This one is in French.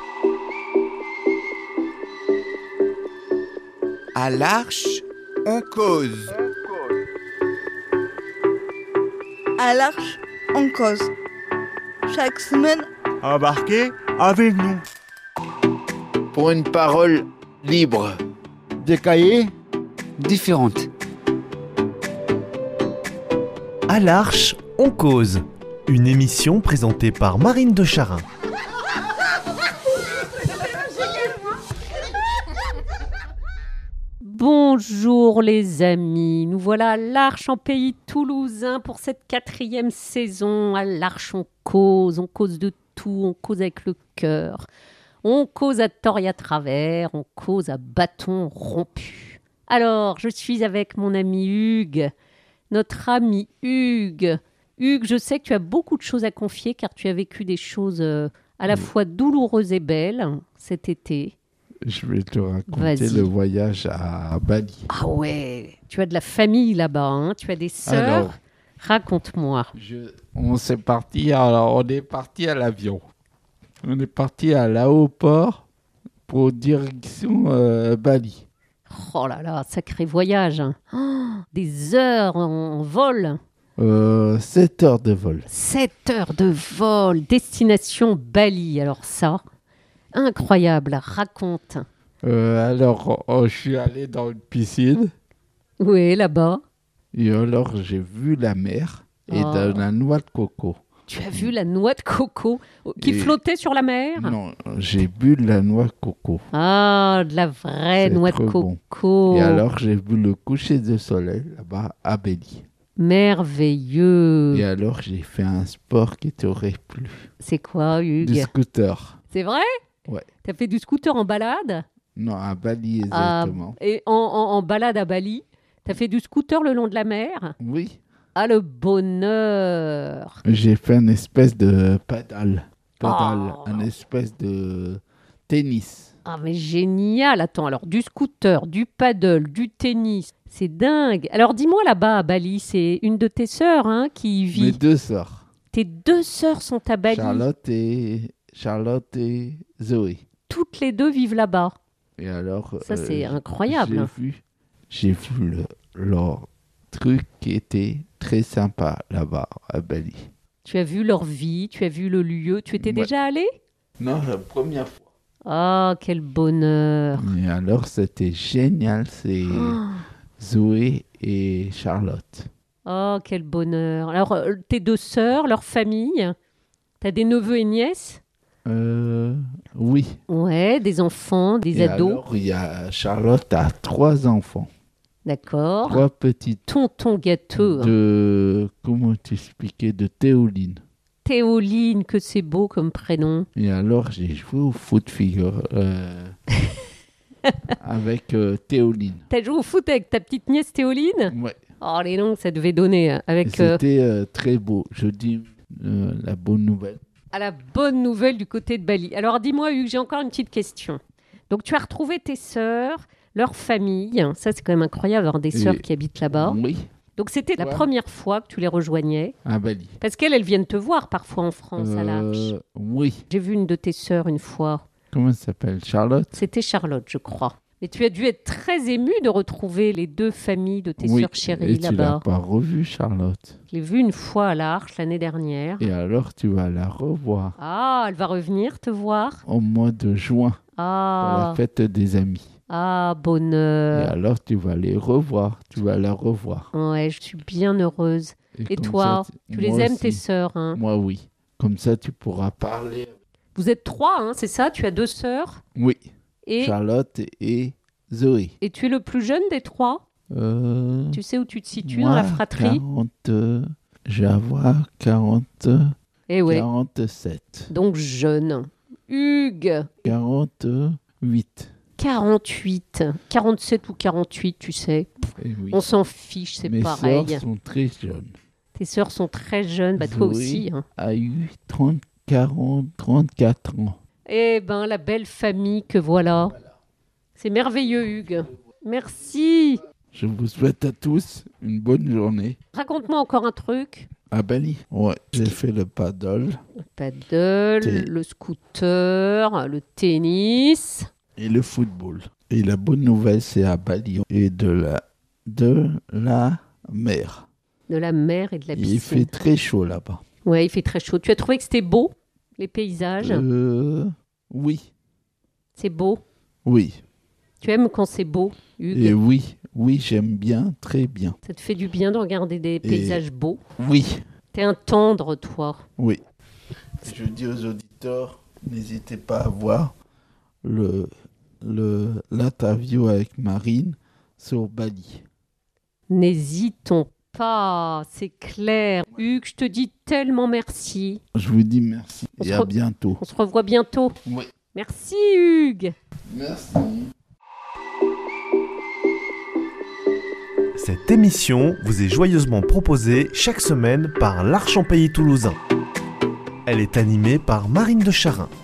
À l'Arche, on cause. À l'Arche, on cause. Chaque semaine, Embarquez avec nous. Pour une parole libre. Des cahiers différentes. À l'Arche, on cause. Une émission présentée par Marine de Charin. Bonjour les amis, nous voilà à l'Arche en pays toulousain pour cette 4e saison. À l'Arche on cause de tout, on cause avec le cœur. On cause à tort et à travers, on cause à bâton rompu. Alors, je suis avec mon ami Hugues, notre ami Hugues. Hugues, je sais que tu as beaucoup de choses à confier car tu as vécu des choses à la fois douloureuses et belles cet été. Je vais te raconter Vas-y. le voyage à Bali. Ah ouais, tu as de la famille là-bas, hein, tu as des sœurs. Alors, Raconte-moi. on est parti à l'avion. On est parti à l'aéroport pour direction Bali. Oh là là, sacré voyage. Hein. Oh, des heures en vol. 7 heures de vol. 7 heures de vol. Destination Bali. Alors ça, incroyable. Raconte. Je suis allé dans une piscine Oui, là-bas. et alors j'ai vu la mer et Oh. de la noix de coco. Tu as vu la noix de coco qui Et- flottait sur la mer. Non, j'ai bu de la noix de coco. Ah, de la vraie C'est noix de trop bon. coco. Et alors j'ai vu le coucher de soleil là-bas à Bali. Merveilleux. Et alors j'ai fait un sport qui t'aurait plu. C'est quoi, Du Hugues? scooter. C'est vrai? Ouais. T'as fait du scooter en balade? Non, à Bali Ah, exactement. et en balade à Bali, t'as fait du scooter le long de la mer? Oui. Ah, le bonheur! J'ai fait une espèce de pédale. Oh. Un espèce de tennis. Ah, mais génial! Attends, alors du scooter, du paddle, du tennis, c'est dingue! Alors dis-moi là-bas à Bali, c'est une de tes sœurs hein, qui y Mes vit. 2 sœurs. Tes 2 sœurs sont à Bali. Charlotte et Zoé. Toutes les 2 vivent là-bas. Et alors, Ça, c'est incroyable. J'ai vu leur truc qui était très sympa là-bas à Bali. Tu as vu leur vie, tu as vu le lieu. Tu étais Ouais. déjà allé? Non, la première fois. Ah, quel bonheur! Et alors, c'était génial. C'est Zoé et Charlotte. Oh, quel bonheur. Alors, tes 2 sœurs, leur famille, t'as des neveux et nièces? Oui. Ouais, des enfants, des Et ados. alors, il y a Charlotte a 3 enfants. D'accord. 3 petites Tonton gâteux. Hein. de... Comment t'expliquer? De Théoline. Théoline, que c'est beau comme prénom. Et alors, j'ai joué au foot figure avec Théoline. T'as joué au foot avec ta petite nièce Théoline? Ouais. Oh, les noms, ça devait donner Et avec c'était très beau. Je dis la bonne nouvelle. à la bonne nouvelle du côté de Bali. Alors, dis-moi, Hugues, j'ai encore une petite question. Donc, tu as retrouvé tes sœurs, leur famille. Ça, c'est quand même incroyable, avoir des sœurs Et- qui habitent là-bas. Oui, Donc, c'était la Ouais. première fois que tu les rejoignais. à Bali. Parce qu'elles viennent te voir parfois en France, à l'Arche. Oui. J'ai vu une de tes sœurs une fois. Comment elle s'appelle? Charlotte? C'était Charlotte, je crois. Mais tu as dû être très émue de retrouver les 2 familles de tes Oui. sœurs chéries Et tu l'as là-bas. pas revue, Charlotte. Je l'ai vue une fois à l'Arche l'année dernière. Et alors, tu vas la revoir Ah, elle va revenir te voir. au mois de juin pour la Ah, fête des amis. ah Et bonheur. alors, tu vas les revoir. Tu vas la revoir. Ouais, je suis bien heureuse. Et comme toi, ça, tu les moi aimes aussi. tes sœurs hein? Moi, oui. Comme ça, tu pourras parler. Vous êtes 3, hein, c'est ça? Tu as 2 sœurs Oui. et, Charlotte et Zoé. et tu es le plus jeune des 3? Tu sais où tu te situes dans moi, la fratrie? 40, je vais avoir 40, Eh ouais, 47, donc jeune. Hugues, 48. 48, 47 ou 48, tu sais. Eh oui. On s'en fiche, c'est Mes pareil. sœurs sont très jeunes. Tes sœurs sont très jeunes, bah toi Zoé aussi. Hein. a eu 30, 40, 34 ans. Eh ben, la belle famille que voilà. C'est merveilleux, Hugues. Merci. Je vous souhaite à tous une bonne journée. Raconte-moi encore un truc. À Bali. Ouais, j'ai fait le paddle Le paddle, le scooter, le tennis. et le football. Et la bonne nouvelle, c'est à Bali et de la mer. De la mer et de la piscine. Il fait très chaud là-bas. Ouais, il fait très chaud. Tu as trouvé que c'était beau, les paysages? Oui, C'est beau. oui. Tu aimes quand c'est beau, Hugues? Et oui, j'aime bien, très bien. Ça te fait du bien de regarder des paysages beaux? Oui, T'es un tendre, toi. oui. Je dis aux auditeurs, n'hésitez pas à voir l'interview avec Marine sur Bali. N'hésitons pas, c'est clair. Hugues, je te dis tellement merci. Je vous dis merci On et se à bientôt. On se revoit bientôt. Oui. Merci, Hugues. Merci. Cette émission vous est joyeusement proposée chaque semaine par l'Arche en Pays Toulousain. Elle est animée par Marine de Charin.